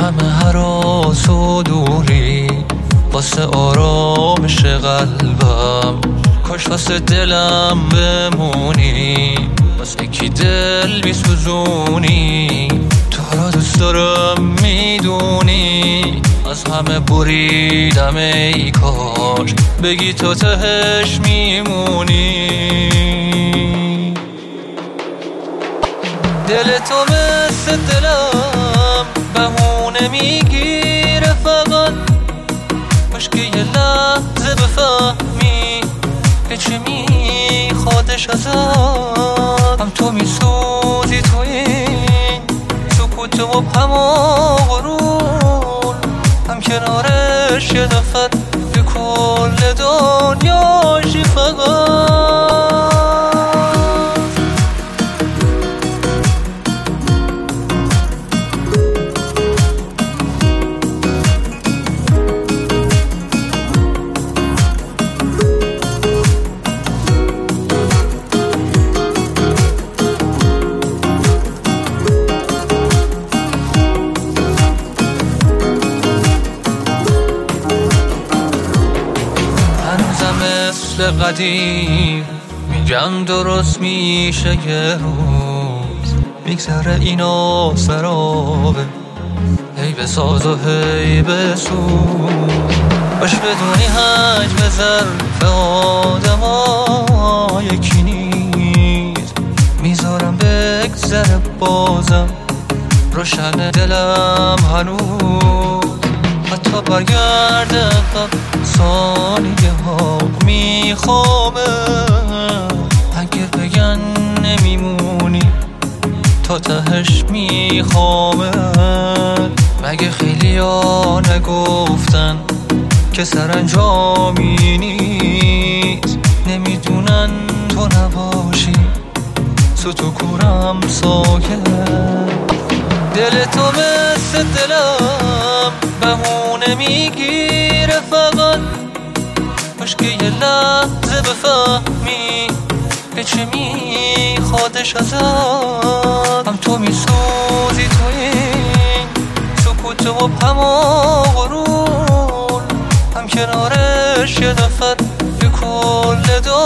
همه هراس و دوری واسه آرامش قلبم، کاش واسه دلم بمونی، واسه کی دل بیسوزونی. تو را دوست دارم میدونی، از همه بریدم ای کاش بگی تو تهش میمونی. دل تو مثل دلم بهونه میگیره، فقط باش که یه لحظه بفهمی که چه میخوادش ازم. هم تو میسوزی تو این سکوت و مبهم و غرور، هم کنارش یه دفعه به کل دنیاشی فقط. مثل قدیم میگم درست میشه یه روز، میگذره اینا سرابه، هی بساز و هی بسوز. باش بدونی حجم ظرف آدم ها یکی نیست، میذارم بگذره بازم روشن دلم هنوز. حتی برگرده ثانیه ها میخوامه، اگه بگن نمیمونی تا تهش میخوامه. مگه خیلی ها نگفتن که سرانجامی نیست، نمیدونن تو نباشی تو کورم ساکت. دل تو مثل دلم بهونه میگیره، فقط باش که یه لحظه بفهمی که چه میخوادش ازم. هم تو میسوزی تو این سکوت و مبهم و غرور، هم کنارش یه دفعه به کل